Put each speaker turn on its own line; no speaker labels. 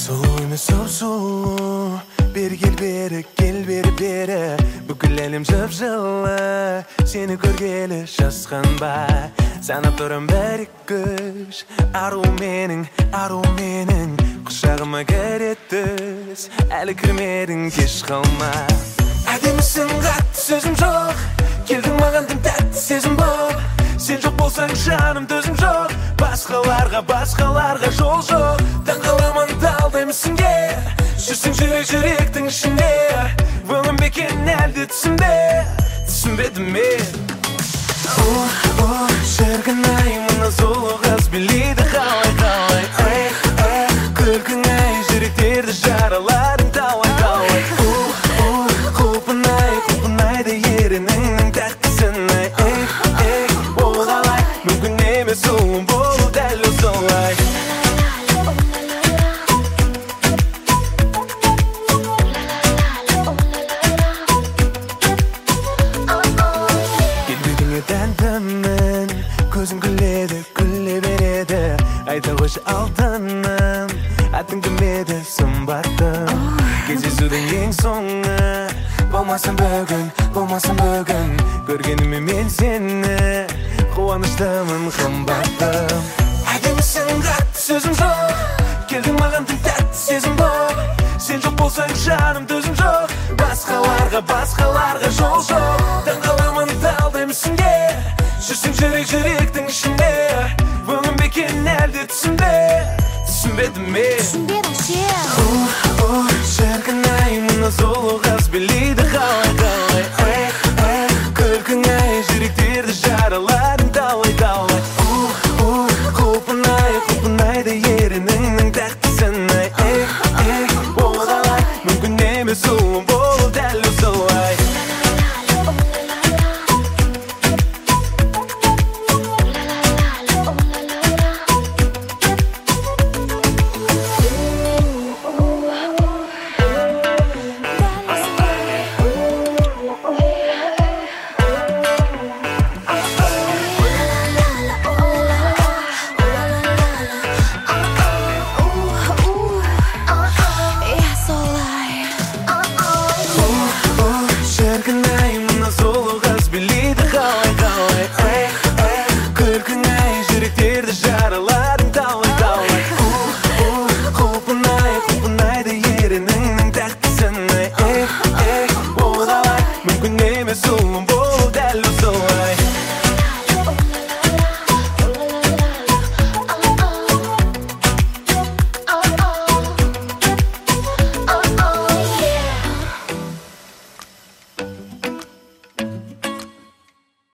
Sulu bir gel beri Bugün elim jıp-жылы Seni көргелі жасқанбай Санап тұрым бәрі күш Ару менің Құшағыма кіреттіс Әлі кірмедің кеш қалма Әдемісің қатты сөзім жоқ Келдің маған тым тәтті сезім боп Сен жоқ болсаң жаным төзім жоқ Басқаларға жол жоқ Таңғаламын талдаймысыңге Жүрсің жүректің ішінде Өңім бекен әлде түсінбедім мен Шіркін-ай мына сұлу қыз билейді қалай Күлкің-ай жүректерді жаралардың талай Құлпынайды ерініңнің тәттісін-ай Ол қалай мүмкін емес сұлу болу дәл осылай Тәнтімін көзің күле береді Айта қойшы алтыным Атын кім еді сымбаттым Кездесудің ең соңы Болмасын бүгін Көргеніме мен сені Қуаныштымын қымбаттым Әдемісің қатты сөзім жоқ Келдің маған тым тәтті сезім боп Сен жоқ болсаң жаным төзім жоқ Басқаларға жол жоқ Таңғаламын талдаймысыңге Жүрсің жүректің ішінде Өңім бекен әлде түсінбедім мен Шіркін-ай мына сұлу қыз билейді қалай Күлкің-ай жүректерді жараладың талай Құлпынайды ерініңнің тәттісін-ай Ол қалай мүмкін емес сұлу болу дәл осылай Шіркін-ай мына сұлу қыз билейді қалай Күлкің-ай жүректерді жараладың талай Құлпынайды ерініңнің тәттісін-ай Ол қалай мүмкін емес сұлу